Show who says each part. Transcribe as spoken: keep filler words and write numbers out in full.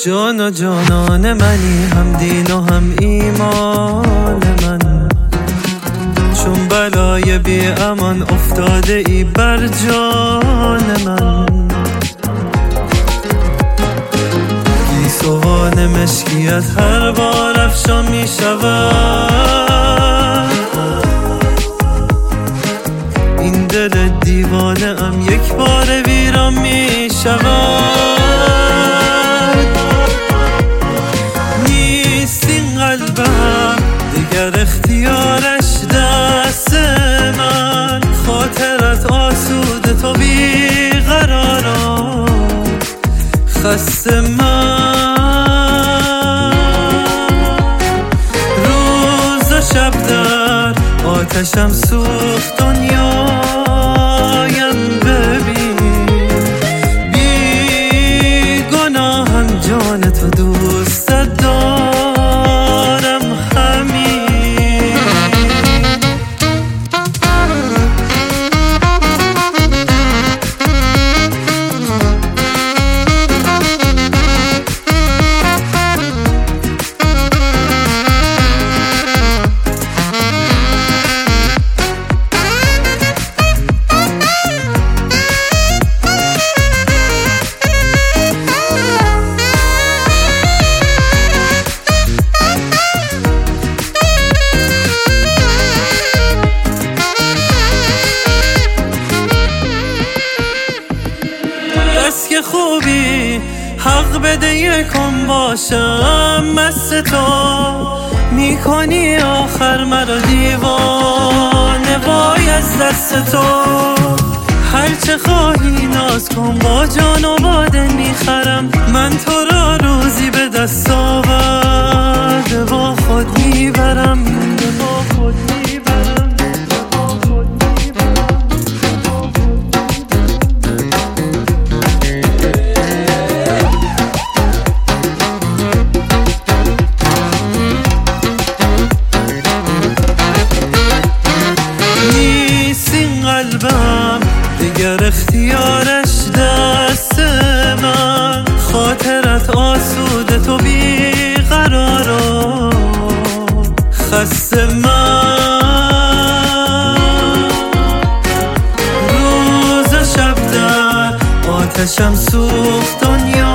Speaker 1: جان و جانان منی، هم دین و هم ایمان من. چون بلای بی امان افتاده ای بر جان من. گیسوان مشکیت هر بار افشان می شود. این دل دیوانه ام یک بار ویران می شود. نیست این قلبم دیگر اختیارش دست من. خاطرت آسوده تو بیقرارم خسته من. روز و شب در آتشم سوخت دنیایم ببین. بی گناهم جان تو دوست دارم همین. که خوبی حق بده یکم باشم مست تو. میکنی آخر مرا دیوانه وای از دست تو. هرچه خواهی ناز کن با جان و با دل میخرم. من تو را روزی به دست آورده با خود میبرم. با خود میبرم. دیگر اختیارش دست من. خاطرت آسوده تو بیقرارم خسته من. روز و شب در آتشم سوخت دنیا